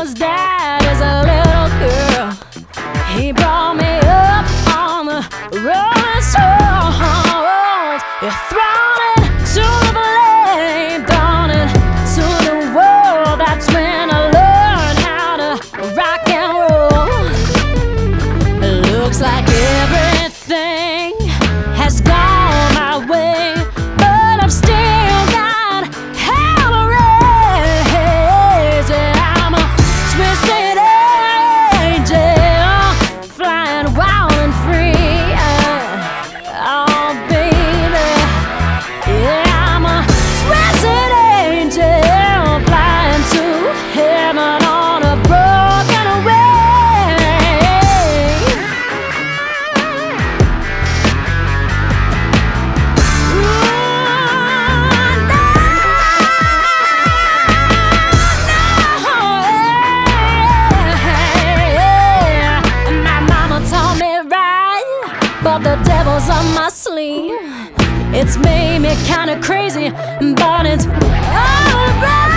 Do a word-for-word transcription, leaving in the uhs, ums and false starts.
was dad as a little girl. He brought me up on the rolling stones. He thrown it to the flame, thrown it to the world. That's when I learned how to rock and roll. It looks like everything has gone my way, but I've still got hell to raise. I'm a twisted angel, flying wild and free. Oh, baby, yeah, I'm a twisted angel, flying to heaven on a broken wing. But the devil's on my sleeve. It's made me kinda crazy, but it's alright.